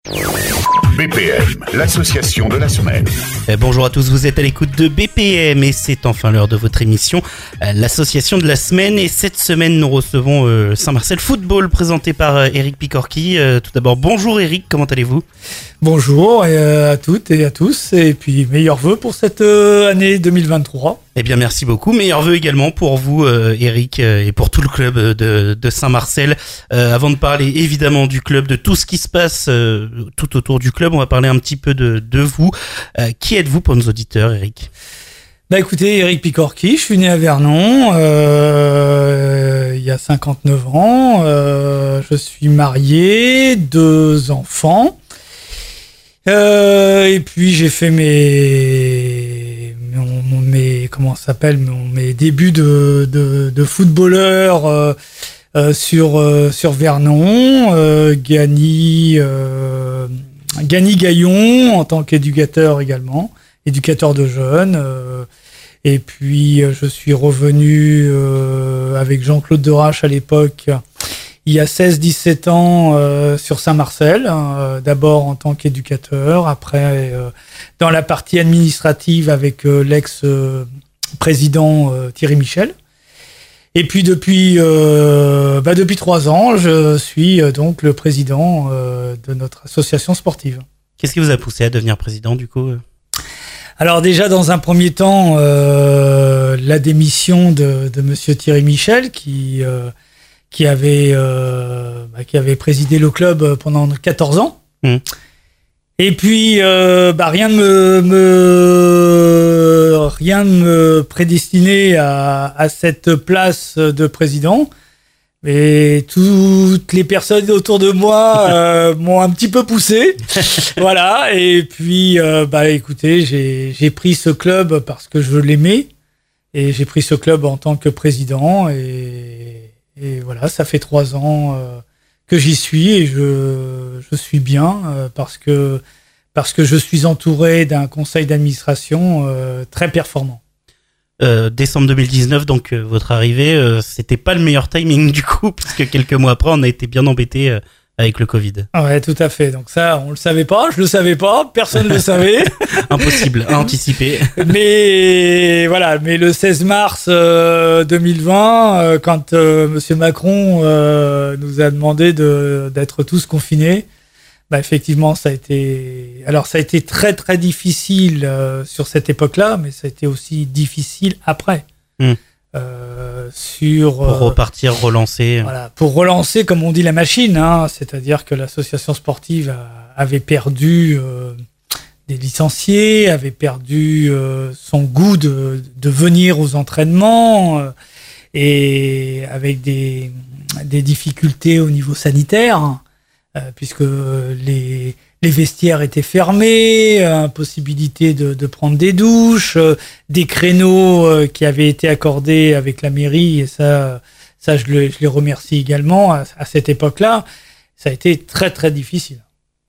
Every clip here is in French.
BPM, l'association de la semaine. Bonjour à tous, vous êtes à l'écoute de BPM et c'est enfin l'heure de votre émission, l'association de la semaine. Et cette semaine, nous recevons Saint-Marcel Football présenté par Eric Picorki. Tout d'abord, bonjour Eric, comment allez-vous ? Bonjour à toutes et à tous, et puis meilleurs vœux pour cette année 2023. Eh bien, merci beaucoup. Meilleurs vœux également pour vous, Eric, et pour tout le club de Saint-Marcel. Avant de parler évidemment du club, de tout ce qui se passe tout autour du club, on va parler un petit peu de vous. Qui êtes-vous pour nos auditeurs, Eric ? Bah écoutez, Eric Picorki, je suis né à Vernon il y a 59 ans. Je suis marié, 2 enfants. Et puis j'ai fait mes débuts de footballeur sur Vernon, Gagny Gaillon en tant qu'éducateur également, éducateur de jeunes. Et puis je suis revenu avec Jean-Claude Derache à l'époque, il y a 16-17 ans sur Saint-Marcel, d'abord en tant qu'éducateur, après dans la partie administrative avec l'ex-président Thierry Michel. Et puis depuis 3 ans, je suis donc le président de notre association sportive. Qu'est-ce qui vous a poussé à devenir président du coup ? Alors déjà dans un premier temps, la démission de monsieur Thierry Michel qui avait présidé le club pendant 14 ans. Et puis rien ne me prédestinait à cette place de président. Mais toutes les personnes autour de moi m'ont un petit peu poussé. Voilà. Et puis écoutez, j'ai pris ce club parce que je l'aimais. Et j'ai pris ce club en tant que président. Et voilà, ça fait 3 ans que j'y suis et je suis bien parce que je suis entouré d'un conseil d'administration très performant. Décembre 2019, donc votre arrivée, c'était pas le meilleur timing du coup, puisque quelques mois après, on a été bien embêtés avec le Covid. Ouais, tout à fait. Donc ça, on le savait pas, je le savais pas, personne le savait. Impossible à anticiper. Mais voilà, mais le 16 mars 2020, quand monsieur Macron nous a demandé d'être tous confinés, effectivement, ça a été très très difficile sur cette époque-là, mais ça a été aussi difficile après. Pour repartir, relancer. Voilà, pour relancer, comme on dit, la machine, hein, c'est-à-dire que l'association sportive avait perdu des licenciés, avait perdu son goût de venir aux entraînements, et avec des difficultés au niveau sanitaire. Puisque les vestiaires étaient fermés, impossibilité de prendre des douches, des créneaux qui avaient été accordés avec la mairie, et ça je les remercie également à cette époque-là. Ça a été très très difficile.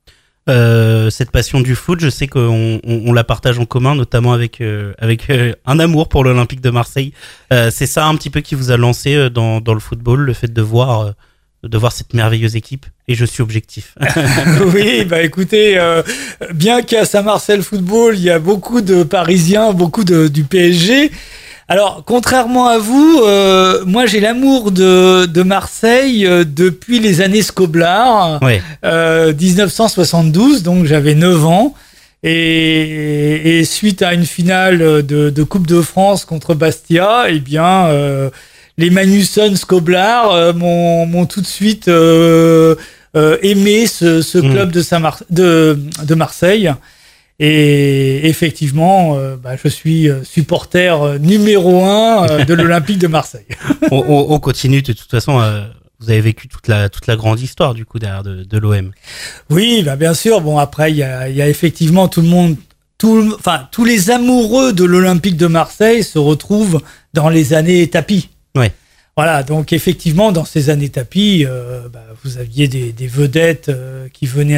Cette passion du foot, je sais qu'on la partage en commun, notamment avec un amour pour l'Olympique de Marseille. C'est ça un petit peu qui vous a lancé dans le football, le fait de voir cette merveilleuse équipe, et je suis objectif. Oui, écoutez, bien qu'à Saint-Marcel Football, il y a beaucoup de Parisiens, beaucoup du PSG. Alors, contrairement à vous, moi j'ai l'amour de Marseille depuis les années Scoblar, ouais. 1972, donc j'avais 9 ans. Et suite à une finale de Coupe de France contre Bastia, les Magnusson Scoblar m'ont tout de suite aimé ce club de Marseille. Et effectivement, je suis supporter numéro 1 de l'Olympique de Marseille. On continue de toute façon. Vous avez vécu toute la grande histoire du coup derrière de l'OM. Oui, bien sûr. Bon, après il y a effectivement tous les amoureux de l'Olympique de Marseille se retrouvent dans les années tapis. Ouais. Voilà, donc effectivement, dans ces années tapis, vous aviez des vedettes qui venaient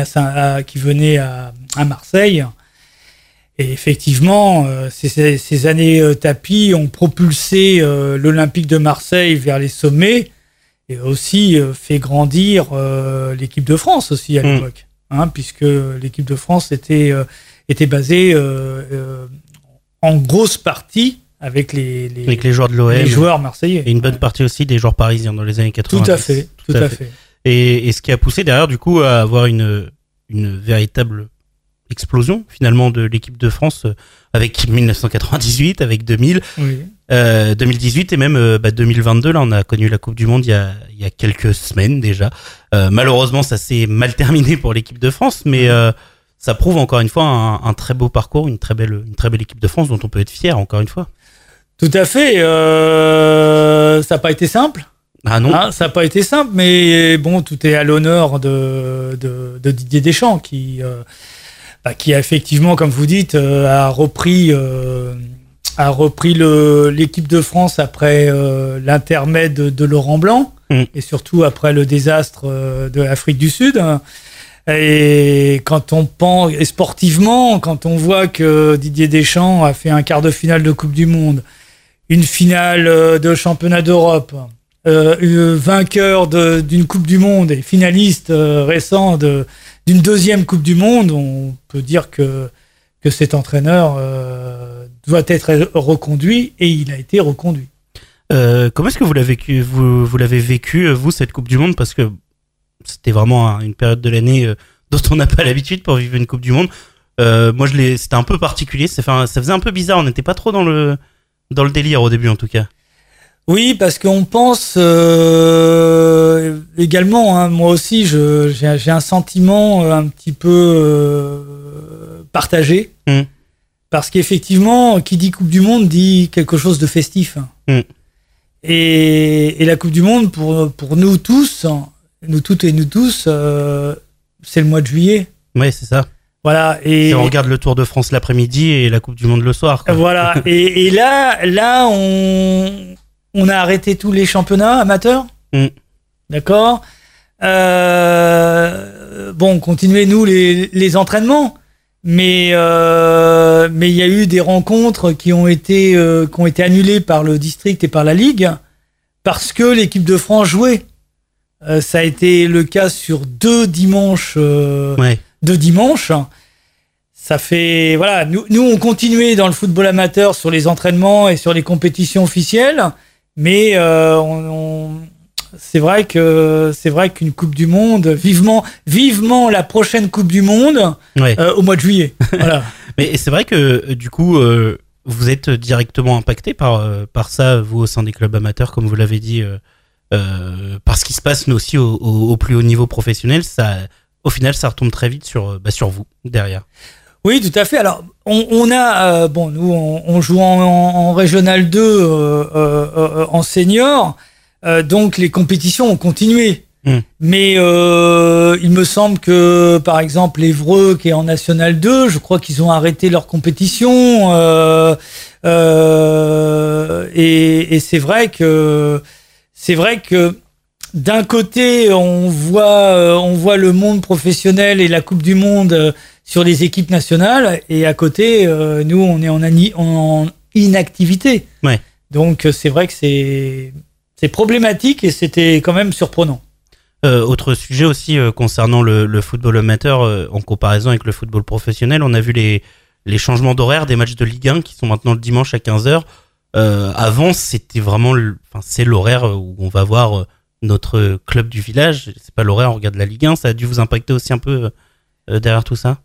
à Marseille. Et effectivement, ces années tapis ont propulsé l'Olympique de Marseille vers les sommets et aussi fait grandir l'équipe de France aussi à l'époque. puisque l'équipe de France était basée en grosse partie avec les joueurs de l'OM, les joueurs marseillais. Et une bonne partie aussi des joueurs parisiens dans les années 90. Tout à fait. Et ce qui a poussé derrière, du coup, à avoir une véritable explosion, finalement, de l'équipe de France avec 1998, avec 2000, 2018 et même 2022. Là, on a connu la Coupe du Monde il y a quelques semaines déjà. Malheureusement, ça s'est mal terminé pour l'équipe de France, mais ça prouve encore une fois un très beau parcours, une très belle équipe de France dont on peut être fier, encore une fois. Tout à fait. Ça n'a pas été simple. Ah non. Ça n'a pas été simple, mais bon, tout est à l'honneur de Didier Deschamps qui a effectivement, comme vous dites, a repris l'équipe de France après l'intermède de Laurent Blanc et surtout après le désastre de l'Afrique du Sud. Et quand on pense, et sportivement, quand on voit que Didier Deschamps a fait un quart de finale de Coupe du Monde, une finale de championnat d'Europe, vainqueur d'une Coupe du Monde et finaliste récent d'une deuxième Coupe du Monde, on peut dire que cet entraîneur doit être reconduit, et il a été reconduit. Comment est-ce que vous l'avez vécu, vous, cette Coupe du Monde? Parce que c'était vraiment une période de l'année dont on n'a pas l'habitude pour vivre une Coupe du Monde. Moi, c'était un peu particulier, ça faisait un peu bizarre, on n'était pas trop dans le délire au début en tout cas. Oui, parce qu'on pense également, moi aussi, j'ai un sentiment un petit peu partagé, parce qu'effectivement, qui dit Coupe du Monde dit quelque chose de festif. Et la Coupe du Monde, pour nous tous, nous toutes et nous tous, c'est le mois de juillet. Oui, c'est ça. Voilà. Et on regarde le Tour de France l'après-midi et la Coupe du Monde le soir, quoi. Voilà. et là, on a arrêté tous les championnats amateurs. D'accord. Bon, continuez nous les entraînements, mais il y a eu des rencontres qui ont été annulées par le district et par la ligue parce que l'équipe de France jouait. Ça a été le cas sur deux dimanches. Ça fait, voilà, nous on continuait dans le football amateur sur les entraînements et sur les compétitions officielles, mais c'est vrai qu'une Coupe du Monde, vivement la prochaine Coupe du Monde au mois de juillet. Voilà. Mais c'est vrai que du coup vous êtes directement impacté par ça, vous, au sein des clubs amateurs, comme vous l'avez dit, par ce qui se passe, mais aussi au plus haut niveau professionnel. Ça, au final, ça retombe très vite sur vous derrière. Oui, tout à fait. Alors, on a, nous, on joue en Régional 2 en senior, donc les compétitions ont continué. Mais il me semble que, par exemple, l'Évreux, qui est en National 2, je crois qu'ils ont arrêté leur compétition. Et c'est vrai que d'un côté, on voit le monde professionnel et la Coupe du Monde sur les équipes nationales, et à côté, nous, on est en inactivité. Ouais. Donc, c'est vrai que c'est problématique, et c'était quand même surprenant. Autre sujet aussi concernant le football amateur en comparaison avec le football professionnel, on a vu les changements d'horaire des matchs de Ligue 1 qui sont maintenant le dimanche à 15h. Avant, c'était vraiment c'est l'horaire où on va voir notre club du village. C'est pas l'horaire, on regarde la Ligue 1. Ça a dû vous impacter aussi un peu derrière tout ça?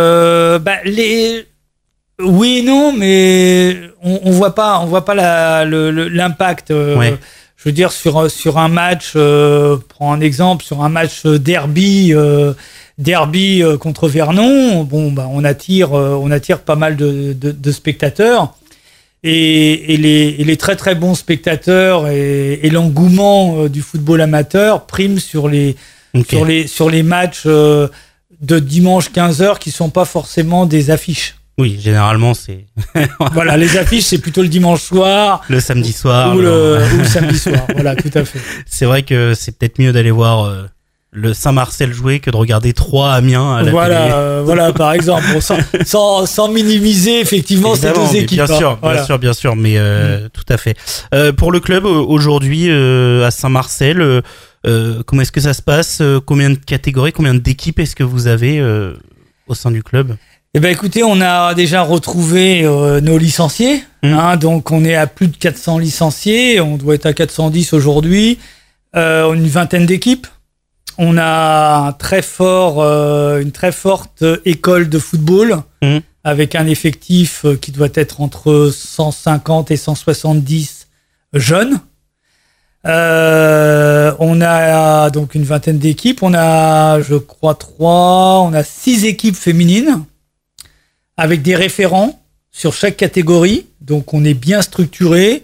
Oui et non, mais on voit pas l'impact. Je veux dire, sur un match, prends un exemple, sur un match derby contre Vernon, on attire pas mal de spectateurs, et les très très bons spectateurs et l'engouement du football amateur priment sur les matchs de dimanche 15h qui sont pas forcément des affiches. Oui, généralement c'est. Voilà, les affiches c'est plutôt le dimanche soir, le samedi soir, ou le samedi soir. Voilà, tout à fait. C'est vrai que c'est peut-être mieux d'aller voir le Saint-Marcel jouer que de regarder Troyes Amiens à la télé. Voilà, par exemple, sans minimiser effectivement ces deux équipes. Bien sûr, mais tout à fait. Pour le club aujourd'hui à Saint-Marcel, Comment est-ce que ça se passe? Combien de catégories, combien d'équipes est-ce que vous avez au sein du club? Eh ben écoutez, on a déjà retrouvé nos licenciés, donc on est à plus de 400 licenciés, on doit être à 410 aujourd'hui, une vingtaine d'équipes. On a une très forte école de football avec un effectif qui doit être entre 150 et 170 jeunes. On a donc une vingtaine d'équipes. On a, je crois, 6 équipes féminines avec des référents sur chaque catégorie. Donc, on est bien structuré.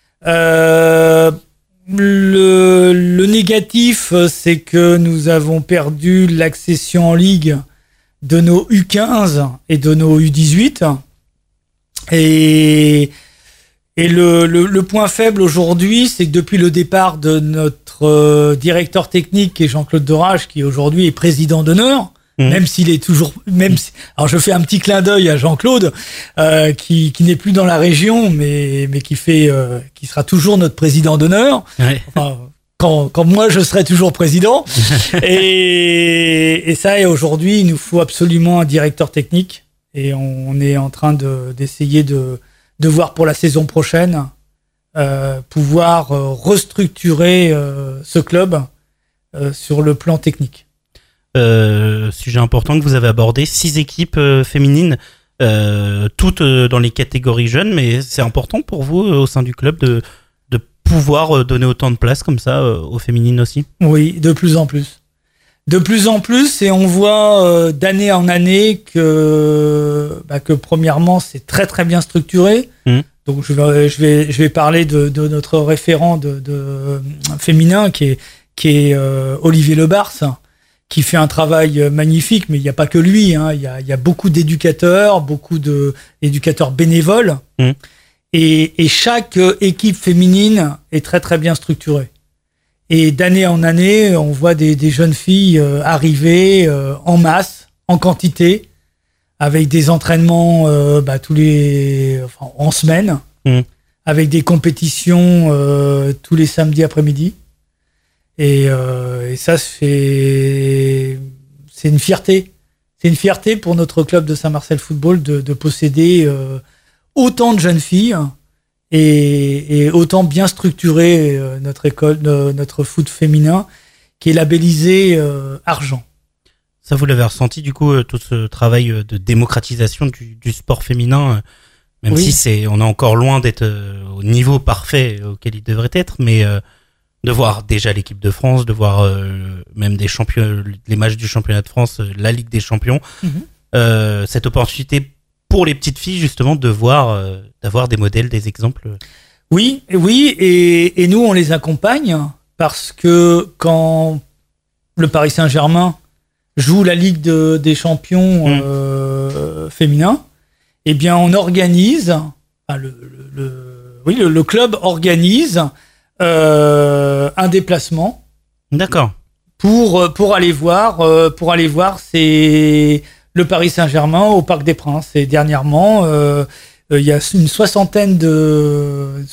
Le négatif, c'est que nous avons perdu l'accession en ligue de nos U15 et de nos U18. Et le point faible aujourd'hui, c'est que depuis le départ de notre directeur technique, qui est Jean-Claude Dorage, qui aujourd'hui est président d'honneur, même s'il est toujours, alors je fais un petit clin d'œil à Jean-Claude, qui n'est plus dans la région, mais qui sera toujours notre président d'honneur. Ouais. Enfin, quand moi je serai toujours président. et ça, et aujourd'hui, il nous faut absolument un directeur technique. Et on est en train d'essayer de voir pour la saison prochaine pouvoir restructurer ce club sur le plan technique. Sujet important que vous avez abordé, 6 équipes féminines, toutes dans les catégories jeunes, mais c'est important pour vous au sein du club de pouvoir donner autant de place comme ça aux féminines aussi? Oui, de plus en plus. De plus en plus, et on voit d'année en année que premièrement, c'est très très bien structuré. Donc je vais parler de notre référent de féminin qui est Olivier Lebars, qui fait un travail magnifique, mais il n'y a pas que lui, hein. Il y a beaucoup d'éducateurs, beaucoup d'éducateurs bénévoles, et chaque équipe féminine est très très bien structurée. Et d'année en année, on voit des jeunes filles arriver en masse, en quantité, avec des entraînements en semaine, avec des compétitions tous les samedis après-midi. Et ça, c'est une fierté. C'est une fierté pour notre club de Saint-Marcel Football de posséder autant de jeunes filles et autant bien structurer notre école, notre foot féminin, qui est labellisé argent. Ça, vous l'avez ressenti, du coup, tout ce travail de démocratisation du sport féminin, même si on est encore loin d'être au niveau parfait auquel il devrait être, mais de voir déjà l'équipe de France, de voir même les matchs du championnat de France, la Ligue des Champions, cette opportunité pour les petites filles, justement, d'avoir des modèles, des exemples. Oui, et nous, on les accompagne parce que quand le Paris Saint-Germain joue la Ligue des Champions féminins, eh bien, on organise, le club organise un déplacement. D'accord. Pour aller voir le Paris Saint-Germain au Parc des Princes. Et dernièrement, il y a une soixantaine de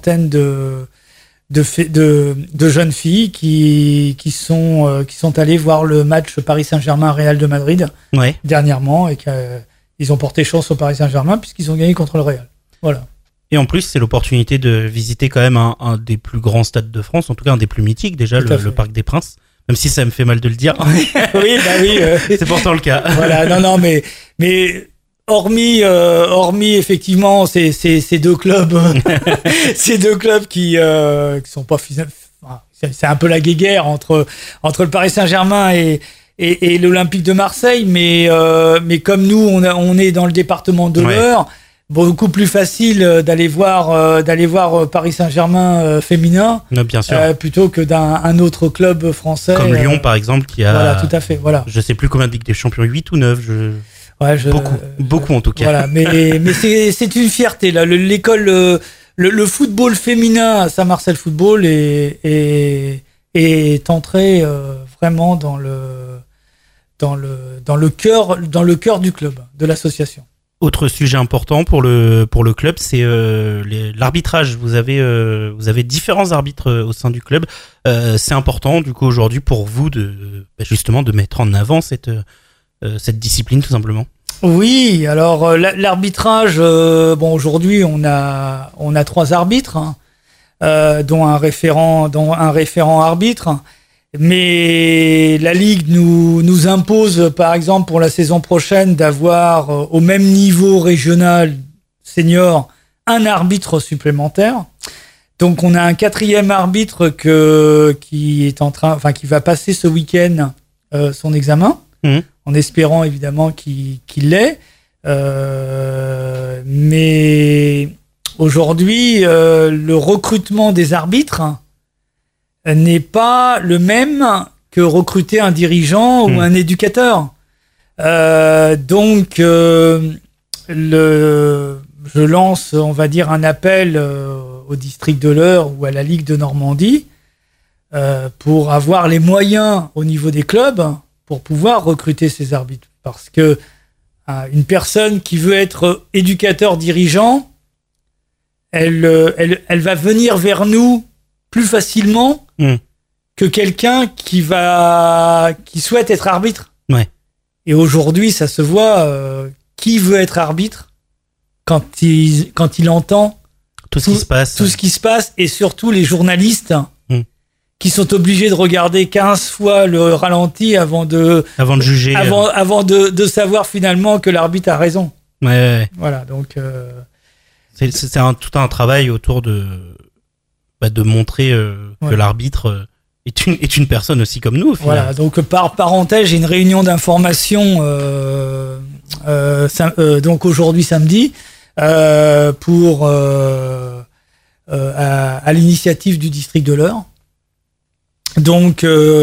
jeunes filles qui sont allées voir le match Paris Saint-Germain Real de Madrid dernièrement, et ils ont porté chance au Paris Saint-Germain puisqu'ils ont gagné contre le Real. Voilà. Et en plus, c'est l'opportunité de visiter quand même un des plus grands stades de France, en tout cas un des plus mythiques déjà, le Parc des Princes. Même si ça me fait mal de le dire. Oui. C'est pourtant le cas. Voilà, non, mais hormis effectivement ces deux clubs, ces deux clubs qui sont pas, c'est un peu la guéguerre entre le Paris Saint-Germain et l'Olympique de Marseille, mais comme nous on est dans le département de l'Eure. Beaucoup plus facile d'aller voir Paris Saint-Germain féminin, bien sûr. Plutôt que d'un autre club français. Comme Lyon, par exemple, qui a. Voilà, tout à fait. Voilà. Je sais plus combien de Ligue des Champions, 8 ou 9. Beaucoup en tout cas. Voilà, mais c'est une fierté là. L'école, le football féminin à Saint-Marcel Football est entré vraiment dans le cœur du club, de l'association. Autre sujet important pour le club, c'est l'arbitrage. Vous avez différents arbitres au sein du club. C'est important du coup aujourd'hui pour vous justement de mettre en avant cette discipline tout simplement. Oui, alors l'arbitrage, aujourd'hui on a 3 arbitres, hein, dont un référent arbitre. Mais la Ligue nous impose, par exemple, pour la saison prochaine, d'avoir au même niveau régional senior un arbitre supplémentaire. Donc, on a un 4e arbitre qui va passer ce week-end son examen, en espérant évidemment qu'il l'ait. Mais aujourd'hui, le recrutement des arbitres n'est pas le même que recruter un dirigeant ou un éducateur. Donc, je lance, on va dire, un appel au district de l'Eure ou à la Ligue de Normandie pour avoir les moyens au niveau des clubs pour pouvoir recruter ces arbitres. Parce que une personne qui veut être éducateur dirigeant, elle va venir vers nous plus facilement que quelqu'un qui souhaite être arbitre. Ouais. Et aujourd'hui, ça se voit, qui veut être arbitre quand il entend tout ce qui se passe, et surtout les journalistes qui sont obligés de regarder 15 fois le ralenti avant de juger, avant de savoir finalement que l'arbitre a raison. Ouais. Voilà, donc c'est tout un travail autour de montrer que l'arbitre est une personne aussi comme nous. Au final. Voilà, donc par parenthèse, j'ai une réunion d'information donc aujourd'hui samedi pour à l'initiative du district de l'Eure. Donc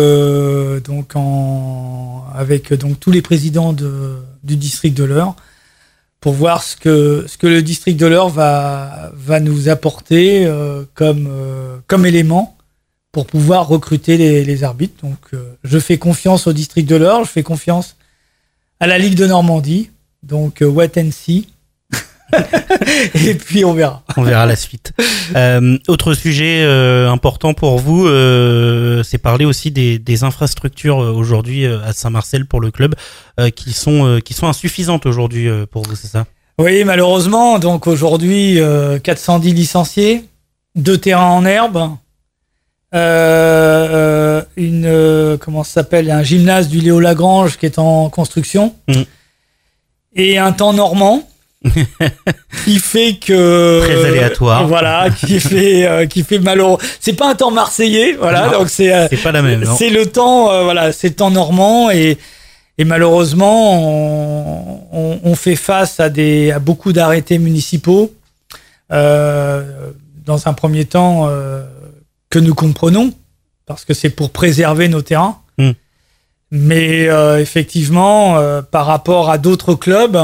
avec tous les présidents du district de l'Eure pour voir ce que le district de l'Eure va nous apporter comme élément pour pouvoir recruter les arbitres. Donc je fais confiance au district de l'Eure, je fais confiance à la Ligue de Normandie. Donc wait and see. Et puis on verra. On verra la suite. Autre sujet important pour vous, c'est parler aussi des infrastructures aujourd'hui à Saint-Marcel pour le club qui sont insuffisantes aujourd'hui pour vous, c'est ça? Oui, malheureusement. Donc aujourd'hui, 410 licenciés, 2 terrains en herbe, comment ça s'appelle, un gymnase du Léo Lagrange qui est en construction et un temps normand. Qui fait que très aléatoire, voilà, qui fait malheureux. C'est pas un temps marseillais, voilà, non, donc c'est pas la même. Non. C'est le temps, c'est le temps normand et malheureusement on fait face à beaucoup d'arrêtés municipaux. Dans un premier temps, que nous comprenons parce que c'est pour préserver nos terrains. Mais effectivement, par rapport à d'autres clubs.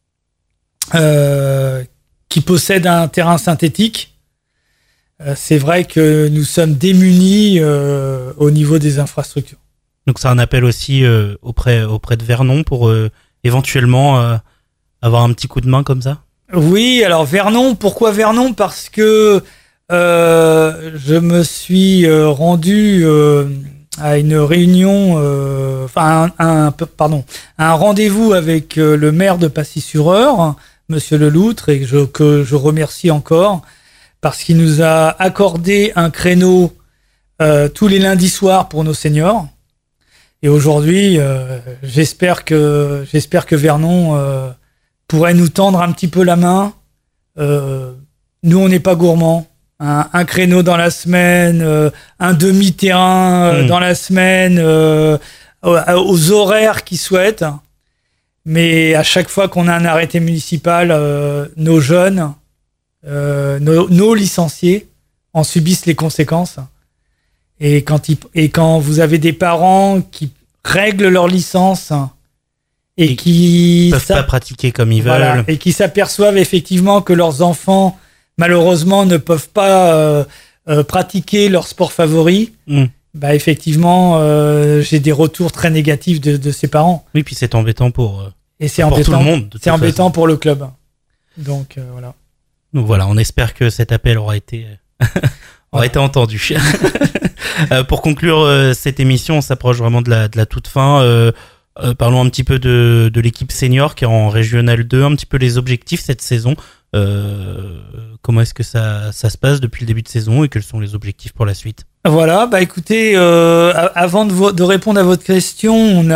Qui possèdent un terrain synthétique, c'est vrai que nous sommes démunis au niveau des infrastructures. Donc c'est un appel aussi auprès de Vernon pour éventuellement avoir un petit coup de main comme ça. Oui, alors Vernon, pourquoi Vernon? Parce que je me suis rendu à une réunion, un rendez-vous avec le maire de Pacy-sur-Eure, Monsieur Leloutre, et que je remercie encore parce qu'il nous a accordé un créneau tous les lundis soirs pour nos seniors. Et aujourd'hui, j'espère que Vernon pourrait nous tendre un petit peu la main. Nous, on n'est pas gourmands. Un créneau dans la semaine, un demi-terrain dans la semaine, aux horaires qu'ils souhaitent. Mais à chaque fois qu'on a un arrêté municipal, nos jeunes, nos licenciés en subissent les conséquences. Et quand vous avez des parents qui règlent leur licence et qui peuvent pas pratiquer comme ils veulent, et qui s'aperçoivent effectivement que leurs enfants malheureusement ne peuvent pas pratiquer leur sport favori, bah effectivement j'ai des retours très négatifs de ces parents. Oui, puis c'est embêtant pour Et c'est pour embêtant. tout le monde. C'est embêtant pour le club. Donc voilà. Donc voilà, on espère que cet appel aura été entendu. Pour conclure cette émission, on s'approche vraiment de la toute fin. Parlons un petit peu de l'équipe senior qui est en Régional 2, un petit peu les objectifs cette saison. Comment est-ce que ça se passe depuis le début de saison et quels sont les objectifs pour la suite? Voilà, bah écoutez, avant de répondre à votre question, on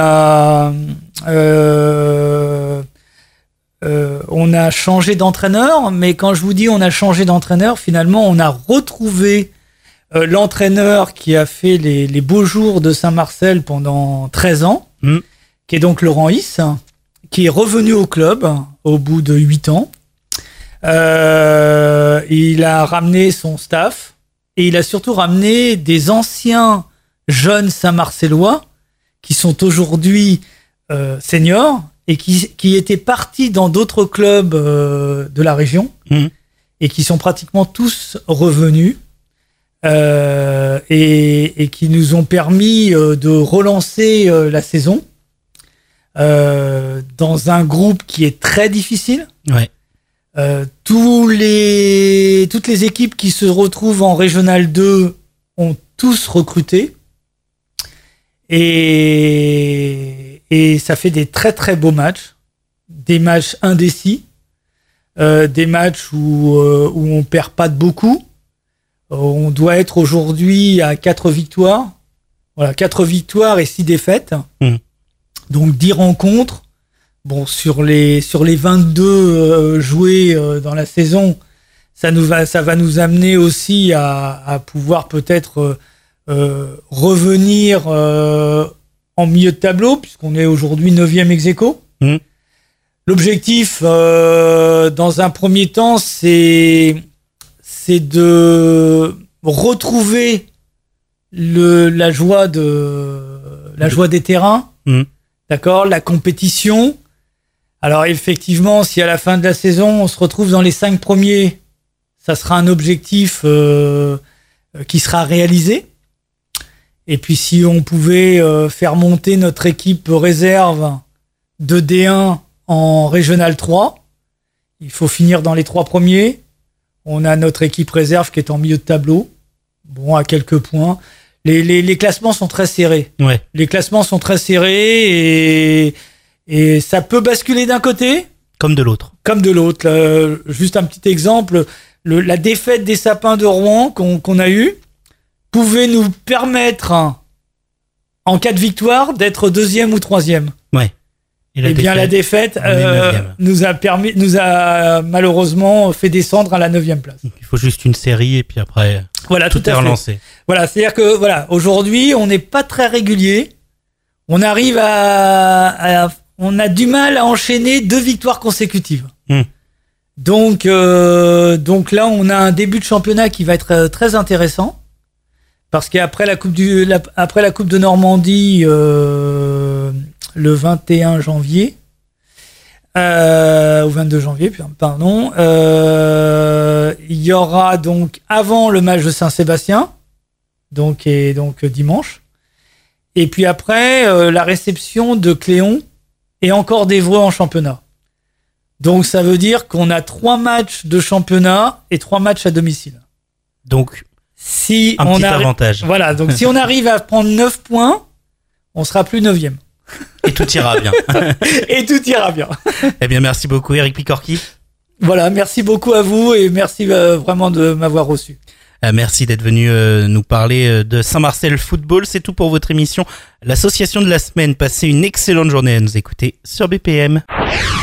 a changé d'entraîneur, mais quand je vous dis on a changé d'entraîneur, finalement on a retrouvé l'entraîneur qui a fait les beaux jours de Saint-Marcel pendant 13 ans, qui est donc Laurent Hisse, qui est revenu au club au bout de 8 ans. Il a ramené son staff et il a surtout ramené des anciens jeunes Saint-Marcellois qui sont aujourd'hui seniors et qui étaient partis dans d'autres clubs de la région et qui sont pratiquement tous revenus et qui nous ont permis de relancer la saison dans un groupe qui est très difficile. Ouais. Toutes les équipes qui se retrouvent en Régional 2 ont tous recruté et ça fait des très très beaux matchs, des matchs indécis, des matchs où on perd pas de beaucoup. On doit être aujourd'hui à 4 victoires. Voilà, 4 victoires et 6 défaites. Donc 10 rencontres. Bon, sur les 22 joués dans la saison, ça va nous amener aussi à pouvoir peut-être revenir en milieu de tableau, puisqu'on est aujourd'hui 9e ex-aequo. L'objectif, dans un premier temps, c'est de retrouver la joie des terrains, d'accord, la compétition. Alors effectivement, si à la fin de la saison, on se retrouve dans les 5 premiers, ça sera un objectif qui sera réalisé. Et puis si on pouvait faire monter notre équipe réserve de D1 en Régional 3, il faut finir dans les 3 premiers. On a notre équipe réserve qui est en milieu de tableau, bon, à quelques points. Les classements sont très serrés. Ouais. Les classements sont très serrés et ça peut basculer d'un côté comme de l'autre. Comme de l'autre. Juste un petit exemple, la défaite des Sapins de Rouen qu'on a eue pouvait nous permettre, en cas de victoire, d'être 2e ou 3e. Ouais. Et bien la défaite nous a malheureusement fait descendre à la 9e place. Il faut juste une série et puis après voilà, tout est relancé. Voilà, c'est-à-dire que voilà, aujourd'hui on n'est pas très régulier. On arrive on a du mal à enchaîner 2 victoires consécutives. Donc là on a un début de championnat qui va être très intéressant parce qu'après la coupe de Normandie le 21 janvier au 22 janvier, pardon, il y aura donc avant le match de Saint-Sébastien, donc dimanche, et puis après la réception de Cléon et encore d'Évreux en championnat. Donc ça veut dire qu'on a 3 matchs de championnat et 3 matchs à domicile. Donc si un petit avantage. Voilà, donc si on arrive à prendre 9 points, on sera plus 9e. Et tout ira bien. Et tout ira bien. Eh bien, merci beaucoup, Eric Picorqui. Voilà, merci beaucoup à vous et merci vraiment de m'avoir reçu. Merci d'être venu nous parler de Saint-Marcel Football. C'est tout pour votre émission. L'association de la semaine. Passez une excellente journée à nous écouter sur BPM.